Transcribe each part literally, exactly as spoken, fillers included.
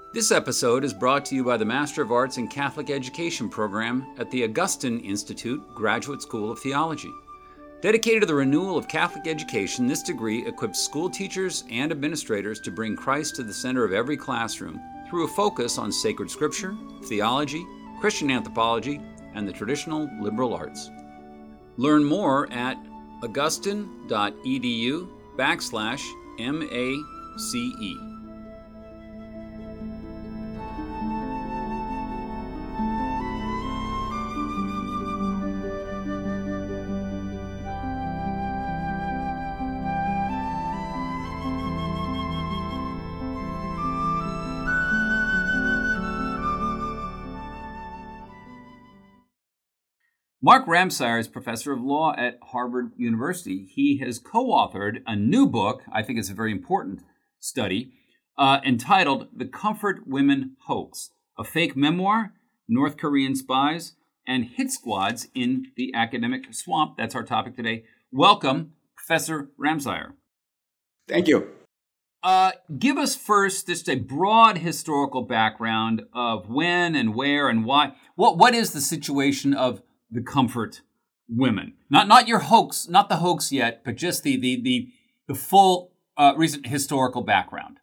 This episode is brought to you by the Master of Arts in Catholic Education program at the Augustine Institute Graduate School of Theology. Dedicated to the renewal of Catholic education, this degree equips school teachers and administrators to bring Christ to the center of every classroom through a focus on sacred scripture, theology, Christian anthropology, and the traditional liberal arts. Learn more at augustine.edu backslash M-A-C-E. Mark Ramseyer is professor of law at Harvard University. He has co-authored a new book, I think it's a very important study, uh, entitled The Comfort Women Hoax, a fake memoir, North Korean spies, and hit squads in the academic swamp. That's our topic today. Welcome, Professor Ramseyer. Thank you. Uh, give us first just a broad historical background of when and where and why. What What is the situation of the comfort women? Not not your hoax, not the hoax yet, but just the the the, the full uh, recent historical background.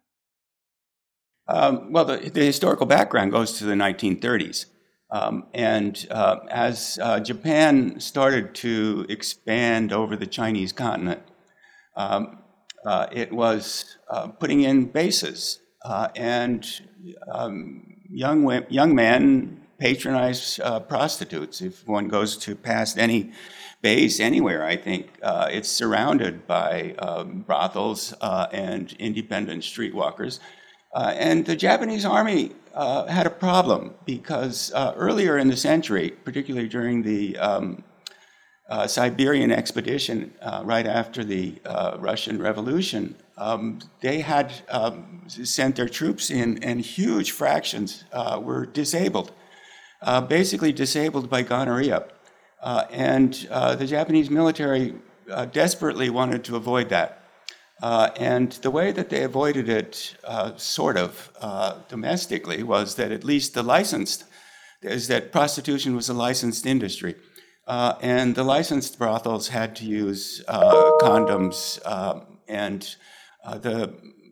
Um, well, the, the historical background goes to the nineteen thirties. Um, and uh, as uh, Japan started to expand over the Chinese continent, um, uh, it was uh, putting in bases. Uh, and um, young, young men patronize uh, prostitutes. If one goes to past any base anywhere, I think uh, it's surrounded by um, brothels uh, and independent streetwalkers. Uh, and the Japanese army uh, had a problem because uh, earlier in the century, particularly during the um, uh, Siberian expedition uh, right after the uh, Russian Revolution, um, they had um, sent their troops in, and huge fractions uh, were disabled. Uh, basically disabled by gonorrhea. Uh, and uh, the Japanese military uh, desperately wanted to avoid that. Uh, and the way that they avoided it, uh, sort of, uh, domestically, was that at least the licensed, is that prostitution was a licensed industry. Uh, and the licensed brothels had to use uh, condoms, uh, and uh, the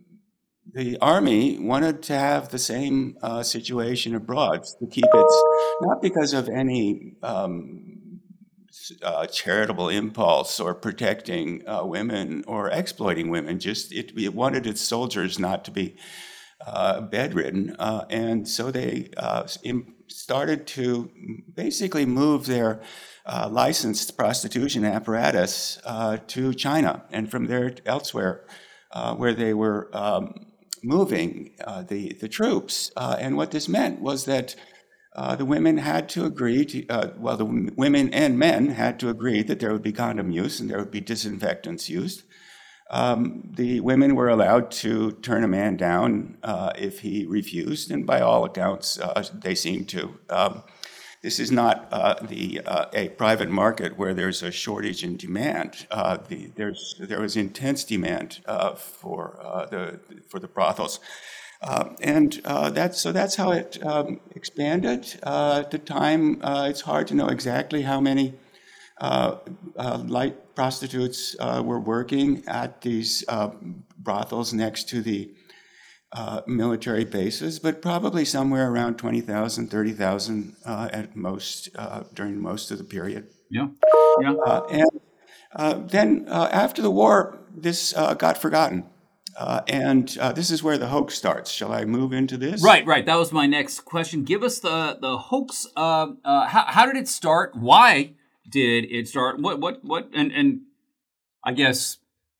The army wanted to have the same uh, situation abroad, to keep it, not because of any um, uh, charitable impulse or protecting uh, women or exploiting women, just it, it wanted its soldiers not to be uh, bedridden. Uh, and so they uh, started to basically move their uh, licensed prostitution apparatus uh, to China, and from there elsewhere, uh, where they were um, moving uh, the, the troops. Uh, and what this meant was that uh, the women had to agree to, uh, well, the w- women and men had to agree that there would be condom use and there would be disinfectants used. Um, the women were allowed to turn a man down uh, if he refused, and by all accounts, uh, they seemed to. Um, This is not uh, the uh, a private market where there's a shortage in demand. Uh, the, there's there was intense demand uh, for uh, the for the brothels, uh, and uh, that's so that's how it um, expanded. Uh, at the time, uh, it's hard to know exactly how many uh, uh, light prostitutes uh, were working at these uh, brothels next to the Uh, military bases, but probably somewhere around twenty thousand, thirty thousand uh, at most uh, during most of the period. Yeah, yeah. Uh, and uh, then uh, after the war, this uh, got forgotten. Uh, and uh, this is where the hoax starts. Shall I move into this? Right, right. That was my next question. Give us the the hoax. Uh, uh, how how did it start? Why did it start? What what what? And and I guess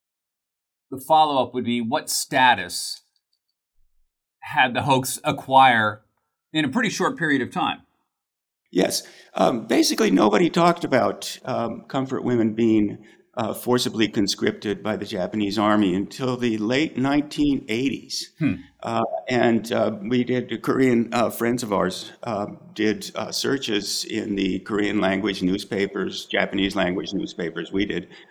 the follow up would be, what status had the hoax acquire in a pretty short period of time? Yes. Um, basically, nobody talked about um, comfort women being uh, forcibly conscripted by the Japanese army until the late nineteen eighties. Hmm. Uh, and uh, we did, Korean uh, friends of ours uh, did uh, searches in the Korean language newspapers, Japanese language newspapers. We did.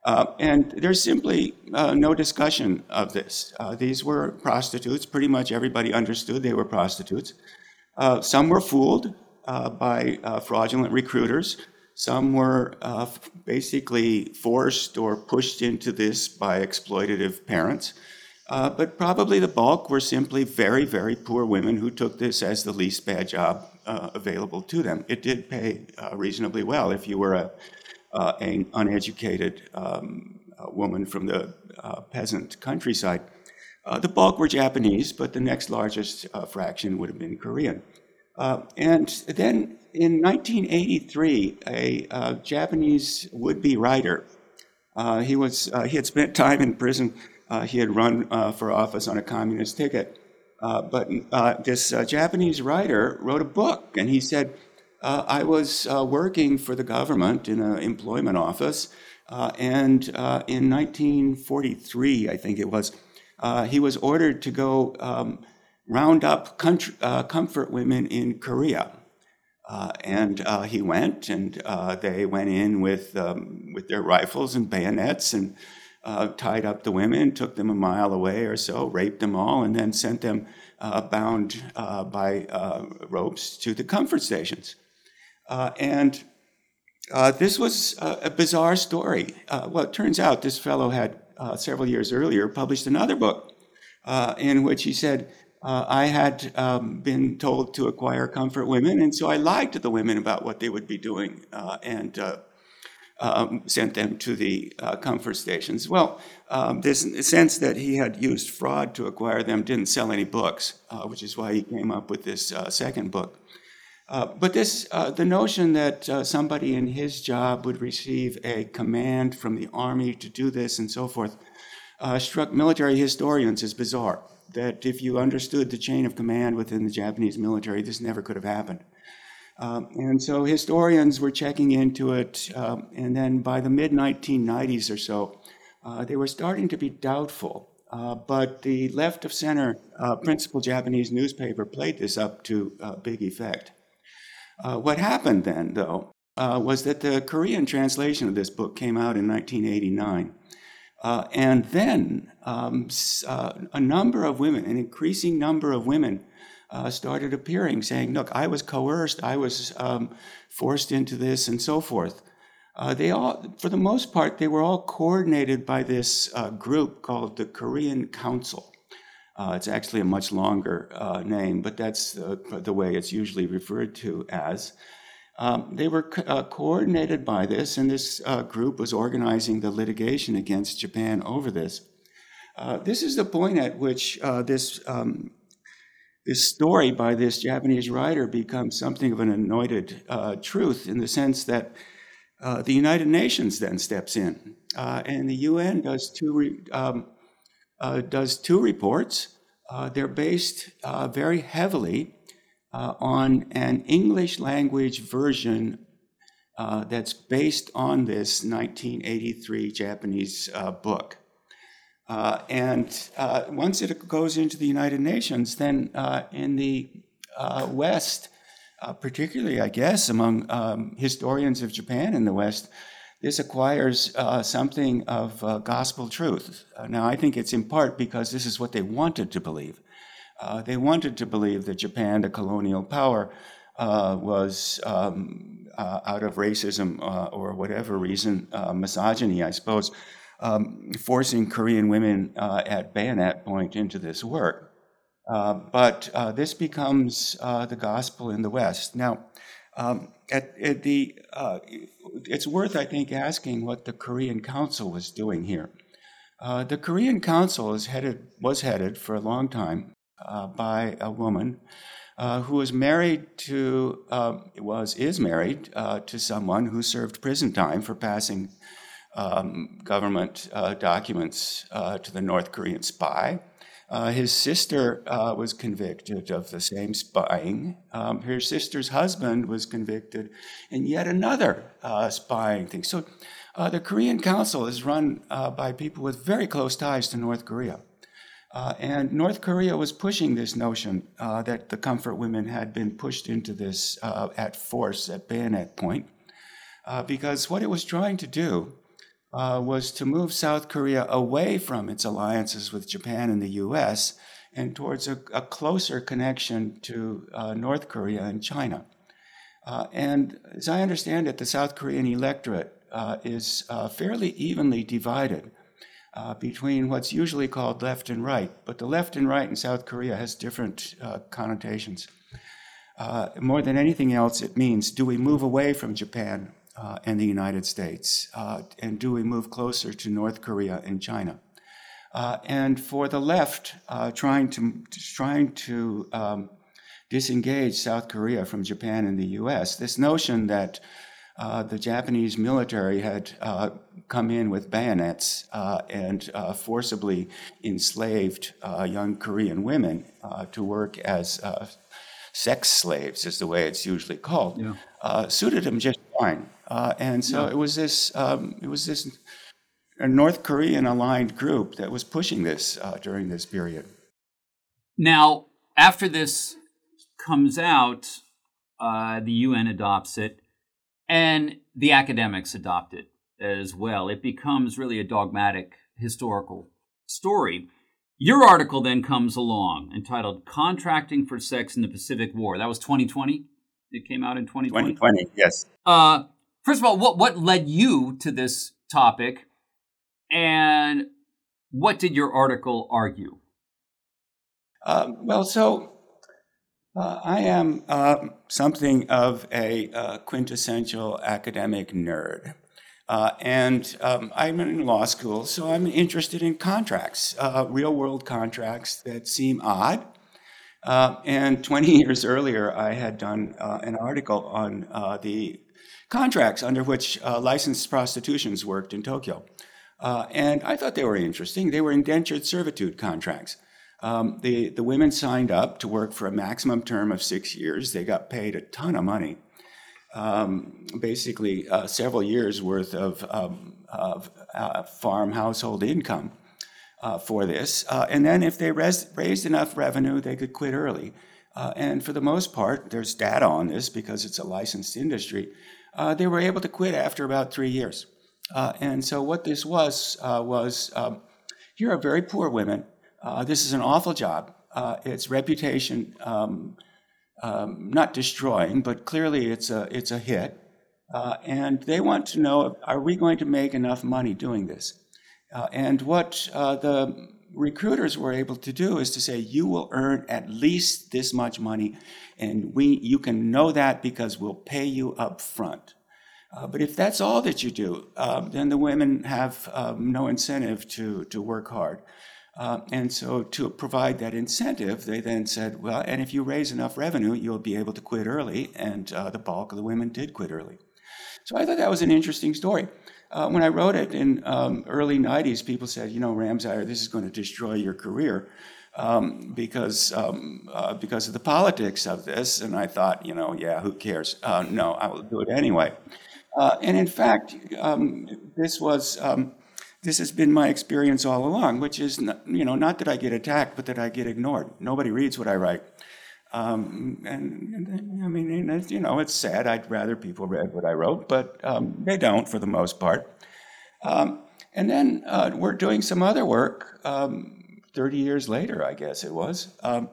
Uh, and there's simply uh, no discussion of this. Uh, these were prostitutes. Pretty much everybody understood they were prostitutes. Uh, some were fooled uh, by uh, fraudulent recruiters. Some were uh, f- basically forced or pushed into this by exploitative parents. Uh, but probably the bulk were simply very, very poor women who took this as the least bad job uh, available to them. It did pay uh, reasonably well if you were a, uh, an uneducated um, a woman from the uh, peasant countryside. Uh, the bulk were Japanese, but the next largest uh, fraction would have been Korean. Uh, and then in nineteen eighty-three, a uh, Japanese would-be writer, uh, he was uh, he had spent time in prison. Uh, he had run uh, for office on a communist ticket. Uh, but uh, this uh, Japanese writer wrote a book, and he said, uh, I was uh, working for the government in an employment office, uh, and uh, in nineteen forty-three, I think it was, uh, he was ordered to go um, round up country, uh, comfort women in Korea. Uh, and uh, he went, and uh, they went in with um, with their rifles and bayonets and uh, tied up the women, took them a mile away or so, raped them all, and then sent them uh, bound uh, by uh, ropes to the comfort stations. Uh, and uh, this was a, a bizarre story. Uh, well, it turns out this fellow had uh, several years earlier published another book uh, in which he said, Uh, I had um, been told to acquire comfort women, and so I lied to the women about what they would be doing uh, and uh, um, sent them to the uh, comfort stations. Well, um, this sense that he had used fraud to acquire them didn't sell any books, uh, which is why he came up with this uh, second book. Uh, but this, uh, the notion that uh, somebody in his job would receive a command from the army to do this and so forth, uh, struck military historians as bizarre. That if you understood the chain of command within the Japanese military, this never could have happened. Um, and so historians were checking into it, um, and then by the mid nineteen nineties or so, uh, they were starting to be doubtful. Uh, but the left of center uh, principal Japanese newspaper played this up to uh, big effect. Uh, what happened then, though, uh, was that the Korean translation of this book came out in nineteen eighty-nine. Uh, and then um, uh, a number of women, an increasing number of women, uh, started appearing, saying, "Look, I was coerced, I was um, forced into this, and so forth." Uh, they all, for the most part, they were all coordinated by this uh, group called the Korean Council. Uh, it's actually a much longer uh, name, but that's uh, the way it's usually referred to as. Um, they were co- uh, coordinated by this, and this uh, group was organizing the litigation against Japan over this. Uh, this is the point at which uh, this um, this story by this Japanese writer becomes something of an anointed uh, truth, in the sense that uh, the United Nations then steps in, uh, and the U N does two re- um, uh, does two reports. Uh, they're based uh, very heavily Uh, on an English language version uh, that's based on this nineteen eighty-three Japanese uh, book. Uh, and uh, once it goes into the United Nations, then uh, in the uh, West, uh, particularly, I guess, among um, historians of Japan in the West, this acquires uh, something of uh, gospel truth. Uh, now, I think it's in part because this is what they wanted to believe. Uh, they wanted to believe that Japan, the colonial power, uh, was um, uh, out of racism uh, or whatever reason, uh, misogyny, I suppose, um, forcing Korean women uh, at bayonet point into this work. Uh, but uh, this becomes uh, the gospel in the West. Now, um, at, at the uh, it's worth, I think, asking what the Korean Council was doing here. Uh, the Korean Council is headed was headed for a long time Uh, by a woman uh, who was married to, uh, was, is married uh, to someone who served prison time for passing um, government uh, documents uh, to the North Korean spy. Uh, his sister uh, was convicted of the same spying. Um, her sister's husband was convicted in yet another uh, spying thing. So uh, the Korean Council is run uh, by people with very close ties to North Korea. Uh, and North Korea was pushing this notion uh, that the comfort women had been pushed into this uh, at force, at bayonet point, uh, because what it was trying to do uh, was to move South Korea away from its alliances with Japan and the U S and towards a, a closer connection to uh, North Korea and China. Uh, and as I understand it, the South Korean electorate uh, is uh, fairly evenly divided uh, between what's usually called left and right. But the left and right in South Korea has different uh, connotations. Uh, more than anything else, it means, do we move away from Japan uh, and the United States? Uh, and do we move closer to North Korea and China? Uh, and for the left, uh, trying to trying to um, disengage South Korea from Japan and the U S, this notion that uh, the Japanese military had uh, come in with bayonets uh, and uh, forcibly enslaved uh, young Korean women uh, to work as uh, sex slaves, is the way it's usually called, yeah. uh, suited him just fine. Uh, and so yeah. it was this um, it was this North Korean aligned group that was pushing this uh, during this period. Now, after this comes out, uh, the U N adopts it, and the academics adopt it as well. It becomes really a dogmatic historical story. Your article then comes along entitled Contracting for Sex in the Pacific War. That was twenty twenty? It came out in twenty twenty? twenty twenty, yes. Uh, first of all, what, what led you to this topic, and what did your article argue? Uh, well, so uh, I am uh, something of a uh, quintessential academic nerd. Uh, and um, I'm in law school, so I'm interested in contracts, uh, real-world contracts that seem odd. Uh, and twenty years earlier, I had done uh, an article on uh, the contracts under which uh, licensed prostitutions worked in Tokyo. Uh, and I thought they were interesting. They were indentured servitude contracts. Um, the, the women signed up to work for a maximum term of six years. They got paid a ton of money. Um, basically uh, several years worth of, um, of uh, farm household income uh, for this. Uh, and then if they res- raised enough revenue, they could quit early. Uh, and for the most part, there's data on this because it's a licensed industry, uh, they were able to quit after about three years. Uh, and so what this was, uh, was um, here are very poor women. Uh, this is an awful job. Uh, its reputation um, Um, not destroying, but clearly it's a it's a hit. Uh, and they want to know, are we going to make enough money doing this? Uh, and what uh, the recruiters were able to do is to say, you will earn at least this much money, and we you can know that because we'll pay you up front. Uh, but if that's all that you do, uh, then the women have um, no incentive to, to work hard. Uh, and so to provide that incentive, they then said, well, and if you raise enough revenue, you'll be able to quit early. And uh, the bulk of the women did quit early. So I thought that was an interesting story. Uh, when I wrote it in um, early nineties, people said, you know, Ramseyr, this is going to destroy your career um, because um, uh, because of the politics of this. And I thought, you know, yeah, who cares? Uh, no, I will do it anyway. Uh, and in fact, um, this was... Um, This has been my experience all along, which is, you know, not that I get attacked, but that I get ignored. Nobody reads what I write. Um, and, and, I mean, you know, it's sad. I'd rather people read what I wrote, but um, they don't for the most part. Um, and then uh, we're doing some other work um, thirty years later, I guess it was. Um,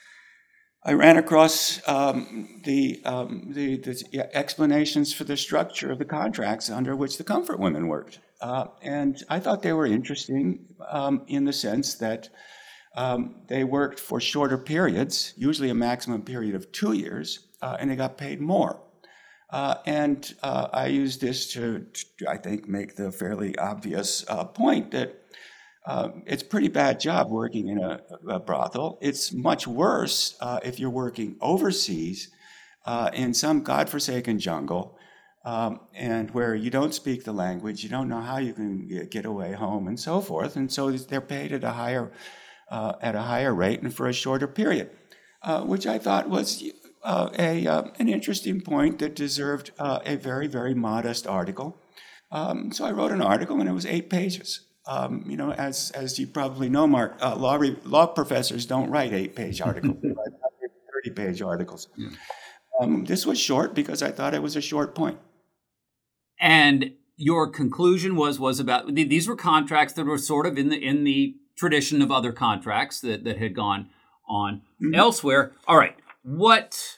I ran across um, the, um, the, the explanations for the structure of the contracts under which the comfort women worked. Uh, and I thought they were interesting um, in the sense that um, they worked for shorter periods, usually a maximum period of two years, uh, and they got paid more. Uh, and uh, I used this to, to, I think, make the fairly obvious uh, point that uh, it's a pretty bad job working in a, a brothel. It's much worse uh, if you're working overseas uh, in some godforsaken jungle. Um, and where you don't speak the language, you don't know how you can get away home, and so forth. And so they're paid at a higher uh, at a higher rate and for a shorter period, uh, which I thought was uh, a uh, an interesting point that deserved uh, a very very modest article. Um, so I wrote an article, and it was eight pages. Um, you know, as as you probably know, Mark, uh, law re- law professors don't write eight page articles; they write thirty page articles. Yeah. Um, this was short because I thought it was a short point. And your conclusion was was about these were contracts that were sort of in the in the tradition of other contracts that, that had gone on mm-hmm. elsewhere. All right. What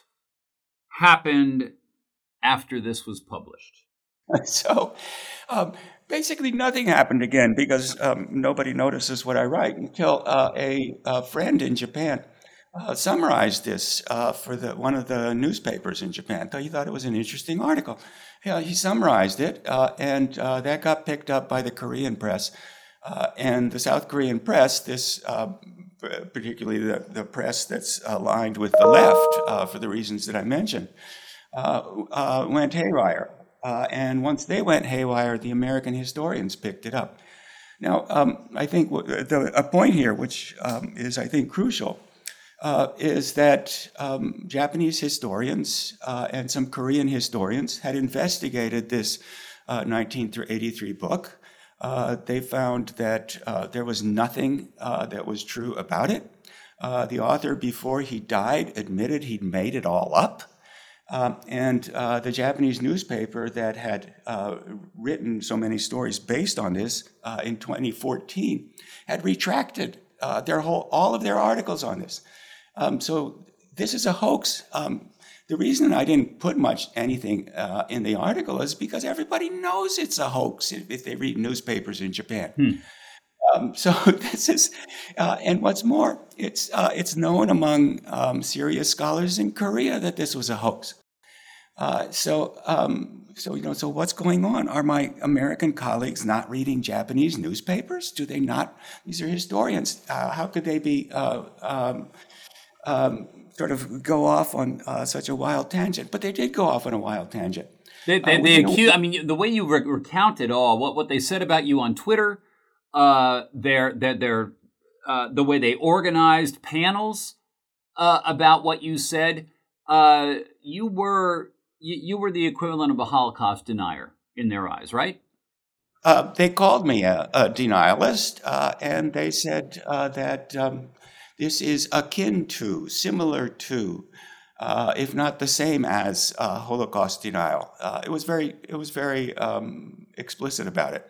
happened after this was published? So um, basically nothing happened again because um, nobody notices what I write until uh, a, a friend in Japan uh, summarized this uh, for the, one of the newspapers in Japan. So he thought it was an interesting article. Yeah, he summarized it, uh, and uh, that got picked up by the Korean press. Uh, and the South Korean press, this uh, particularly the, the press that's aligned with the left uh, for the reasons that I mentioned, uh, uh, went haywire. Uh, and once they went haywire, the American historians picked it up. Now, um, I think w- the, a point here, which um, is, I think, crucial, uh, is that um, Japanese historians uh, and some Korean historians had investigated this uh, nineteen eighty-three book. Uh, they found that uh, there was nothing uh, that was true about it. Uh, the author, before he died, admitted he'd made it all up. Um, and uh, the Japanese newspaper that had uh, written so many stories based on this uh, in twenty fourteen had retracted uh, their whole all of their articles on this. Um, so this is a hoax. Um, the reason I didn't put much anything uh, in the article is because everybody knows it's a hoax if, if they read newspapers in Japan. Hmm. Um, so this is, uh, and what's more, it's uh, it's known among um, serious scholars in Korea that this was a hoax. Uh, so, um, so you know, so what's going on? Are my American colleagues not reading Japanese newspapers? Do they not? These are historians. Uh, how could they be uh, um, um, sort of go off on uh, such a wild tangent? But they did go off on a wild tangent. They, they, uh, they accuse. I mean, the way you re- recount it all, what what they said about you on Twitter. Uh, their, their, their, uh, the way they organized panels uh, about what you said, uh, you were you, you were the equivalent of a Holocaust denier in their eyes, right? Uh, they called me a, a denialist, uh, and they said uh, that um, this is akin to, similar to, uh, if not the same as uh, Holocaust denial. Uh, it was very, it was very um, explicit about it.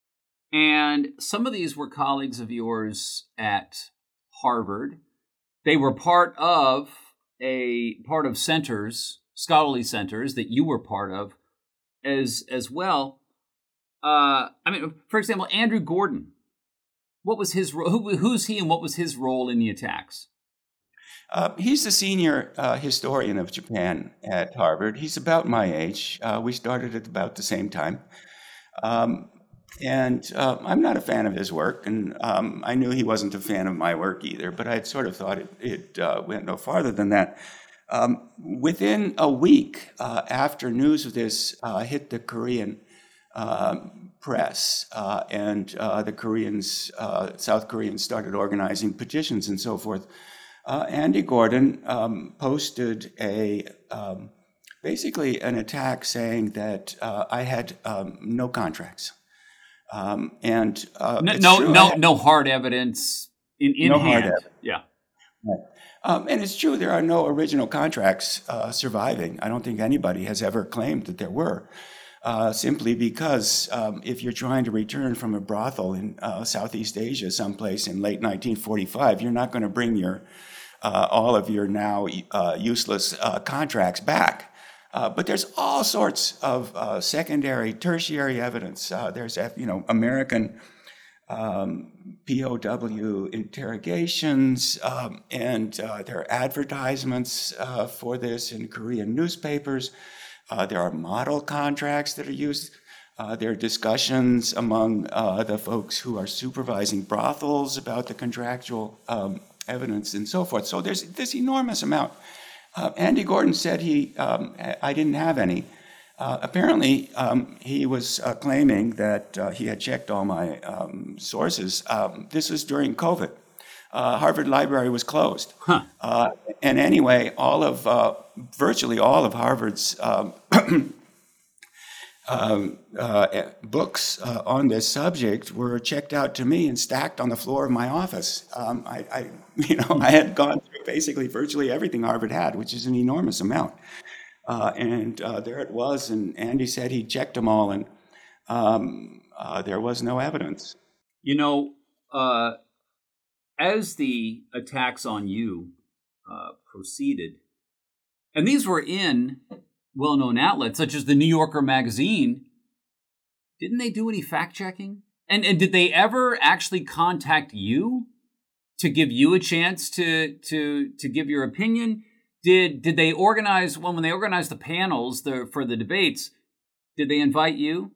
And some of these were colleagues of yours at Harvard. They were part of a part of centers, scholarly centers that you were part of as as well. Uh, I mean, for example, Andrew Gordon. What was his role? Who, who's he, and what was his role in the attacks? Uh, he's the senior uh, historian of Japan at Harvard. He's about my age. Uh, we started at about the same time. Um, And uh, I'm not a fan of his work, and um, I knew he wasn't a fan of my work either, but I had sort of thought it, it uh, went no farther than that. Um, within a week uh, after news of this uh, hit the Korean uh, press, uh, and uh, the Koreans, uh, South Koreans started organizing petitions and so forth, uh, Andy Gordon um, posted a um, basically an attack saying that uh, I had um, no contracts. Um, and uh, no, no, true, no, no hard evidence in, in no hand. Hard evidence. Yeah, right. Um, and it's true there are no original contracts uh, surviving. I don't think anybody has ever claimed that there were, uh, simply because um, if you're trying to return from a brothel in uh, Southeast Asia, someplace in late nineteen forty-five, you're not going to bring your uh, all of your now uh, useless uh, contracts back. Uh, but there's all sorts of uh, secondary, tertiary evidence. Uh, there's, you know, American um, P O W interrogations, um, and uh, there are advertisements uh, for this in Korean newspapers. Uh, there are model contracts that are used. Uh, there are discussions among uh, the folks who are supervising brothels about the contractual um, evidence and so forth. So there's this enormous amount. Uh, Andy Gordon said he, um, I didn't have any. Uh, apparently, um, he was uh, claiming that uh, he had checked all my um, sources. Um, this was during COVID. Uh, Harvard Library was closed. Huh. Uh, and anyway, all of, uh, virtually all of Harvard's um, um, uh, books uh, on this subject were checked out to me and stacked on the floor of my office. Um, I, I, you know, I had gone through basically virtually everything Harvard had, which is an enormous amount. Uh, and uh, there it was, and Andy said he checked them all, and um, uh, there was no evidence. You know, uh, as the attacks on you uh, proceeded, and these were in well-known outlets such as the New Yorker magazine, didn't they do any fact-checking? And and did they ever actually contact you to give you a chance to to to give your opinion? Did did they organize when when they organized the panels the, for the debates? Did they invite you?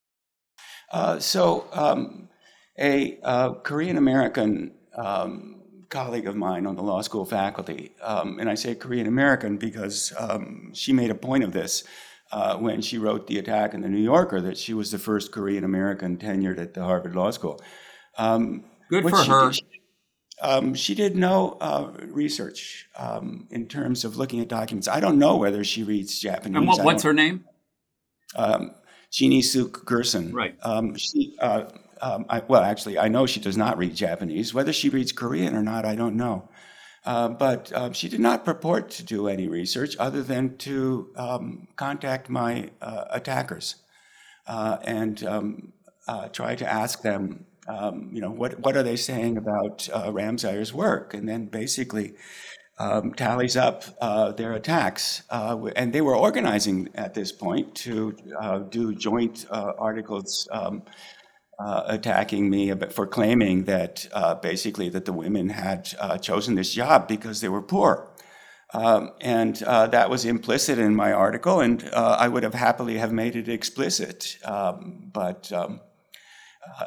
Uh, so um, a uh, Korean American um, colleague of mine on the law school faculty, um, and I say Korean American because um, she made a point of this uh, when she wrote the attack in the New Yorker, that she was the first Korean American tenured at the Harvard Law School. Um, Good for her. Did, she, um, she did no uh, research um, in terms of looking at documents. I don't know whether she reads Japanese. And what, what's her name? Um, Jeannie Suk Gerson. Right. Um, she, uh, um, I, well, actually, I know she does not read Japanese. Whether she reads Korean or not, I don't know. Uh, but uh, she did not purport to do any research other than to um, contact my uh, attackers uh, and um, uh, try to ask them, um, you know, what what are they saying about uh, Ramseyer's work, and then basically um, tallies up uh, their attacks. Uh, and they were organizing at this point to uh, do joint uh, articles. Um, Uh, attacking me for claiming that uh, basically that the women had uh, chosen this job because they were poor. Um, and uh, that was implicit in my article, and uh, I would have happily have made it explicit. Um, but um, uh,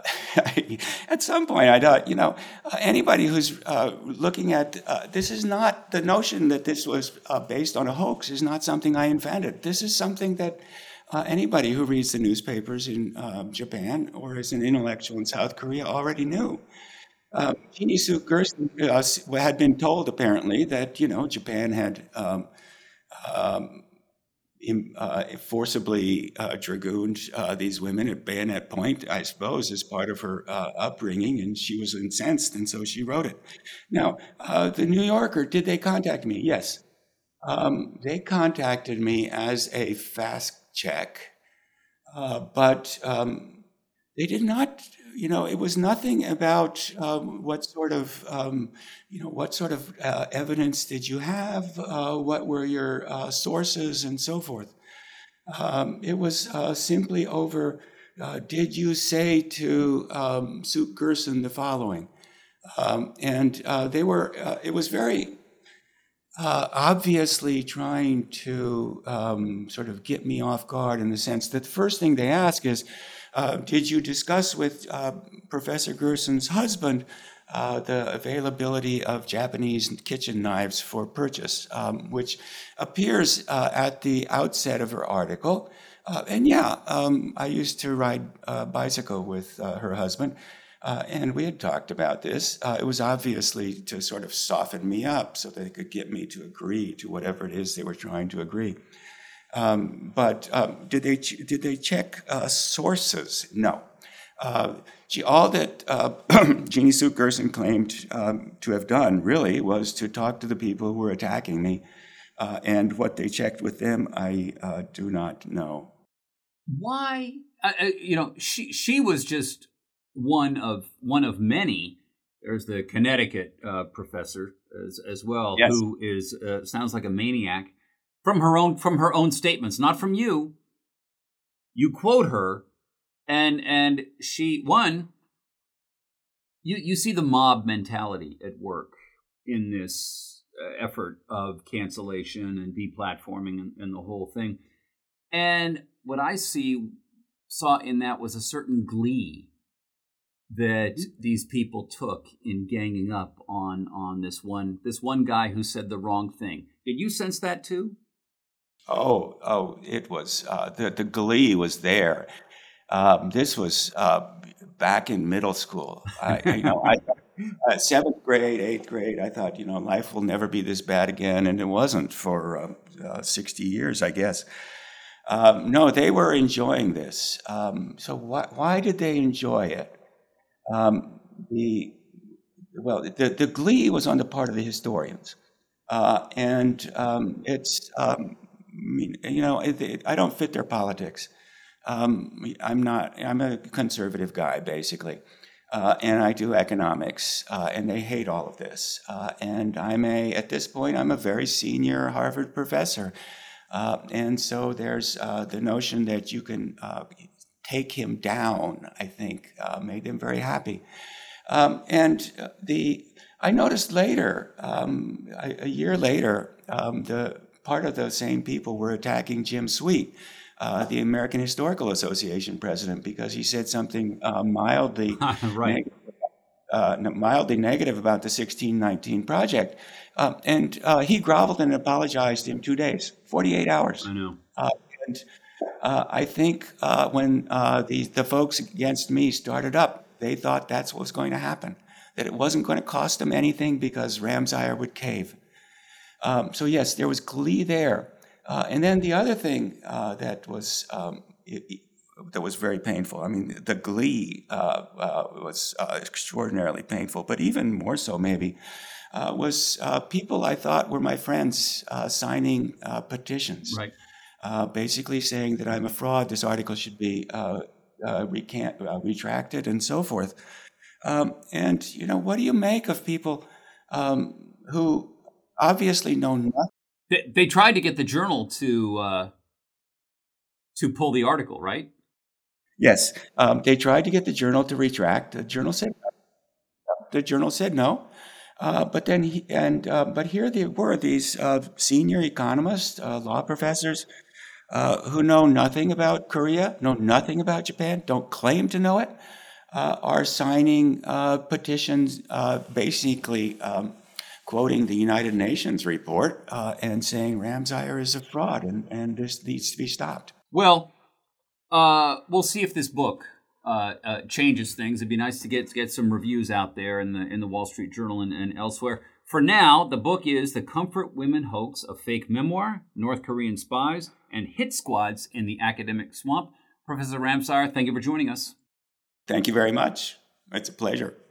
at some point I thought, you know, uh, anybody who's uh, looking at, uh, this is not, the notion that this was uh, based on a hoax is not something I invented. This is something that Uh, anybody who reads the newspapers in uh, Japan or is an intellectual in South Korea already knew. Uh, Jeannie Suk Gerson uh, had been told, apparently, that, you know, Japan had um, um, in, uh, forcibly uh, dragooned uh, these women at bayonet point, I suppose, as part of her uh, upbringing, and she was incensed, and so she wrote it. Now, uh, the New Yorker, did they contact me? Yes. Um, they contacted me as a fast check, uh, but um, they did not, you know, it was nothing about um, what sort of, um, you know, what sort of uh, evidence did you have, uh, what were your uh, sources, and so forth. Um, it was uh, simply over, uh, did you say to um, Suk Gerson the following? Um, and uh, they were, uh, it was very, Uh, obviously trying to um, sort of get me off guard in the sense that the first thing they ask is, uh, did you discuss with uh, Professor Gerson's husband uh, the availability of Japanese kitchen knives for purchase, um, which appears uh, at the outset of her article. Uh, and yeah, um, I used to ride a bicycle with uh, her husband. Uh, and we had talked about this. Uh, it was obviously to sort of soften me up so they could get me to agree to whatever it is they were trying to agree. Um, but um, did they ch- did they check uh, sources? No. Uh, she, all that uh, Jeannie Suk Gerson claimed um, to have done really was to talk to the people who were attacking me, uh, and what they checked with them, I uh, do not know. Why? Uh, you know, she she was just one of one of many. There's the Connecticut uh, professor as as well, Yes. who is uh, sounds like a maniac from her own from her own statements, not from you. You quote her, and and she one. You you see the mob mentality at work in this uh, effort of cancellation and deplatforming and, and the whole thing, and what I see saw in that was a certain glee that these people took in ganging up on on this one this one guy who said the wrong thing. Did you sense that too? Oh, oh, it was uh, the the glee was there. Um, this was uh, back in middle school. I, you know, I uh, seventh grade, eighth grade. I thought, you know, life will never be this bad again, and it wasn't for uh, uh, sixty years, I guess. Um, no, they were enjoying this. Um, so why why did they enjoy it? Um, the well, the, the glee was on the part of the historians, uh, and um, it's um, I mean, you know, it, it, I don't fit their politics. Um, I'm not, I'm a conservative guy, basically. Uh, and I do economics, uh, and they hate all of this. Uh, and I'm a, at this point, I'm a very senior Harvard professor. Uh, and so there's uh, the notion that you can uh, take him down, I think, uh, made them very happy. Um, and the I noticed later, um, a, a year later, um, the part of the same people were attacking Jim Sweet, uh, the American Historical Association president, because he said something uh, mildly Right. neg- uh, mildly negative about the sixteen nineteen project. Uh, and uh, he groveled and apologized in two days, forty-eight hours. I know. Uh, and uh, I think uh, when uh, the, the folks against me started up, they thought that's what was going to happen, that it wasn't going to cost them anything because Ramsire would cave. Um, so yes, there was glee there. Uh, and then the other thing uh, that was um, it, it, that was very painful. I mean, the glee uh, uh, was uh, extraordinarily painful, but even more so maybe uh, was uh, people I thought were my friends uh, signing uh, petitions, Right. uh, basically saying that I'm a fraud. This article should be uh, uh, recant, uh, retracted, and so forth. Um, and you know, what do you make of people um, who obviously know nothing? They, they tried to get the Journal to uh, to pull the article, right? Yes, um, they tried to get the Journal to retract. The Journal said the Journal said no. Uh, but then he, and uh, but here they were, these uh, senior economists, uh, law professors, uh, who know nothing about Korea, know nothing about Japan, don't claim to know it, uh, are signing uh, petitions, uh, basically um, quoting the United Nations report uh, and saying Ramsire is a fraud and, and this needs to be stopped. Well, uh, we'll see if this book uh, uh, changes things. It'd be nice to get to get some reviews out there in the in the Wall Street Journal and, and elsewhere. For now, the book is The Comfort Women Hoax, a Fake Memoir, North Korean Spies, and Hit Squads in the Academic Swamp. Professor Ramsire, thank you for joining us. Thank you very much. It's a pleasure.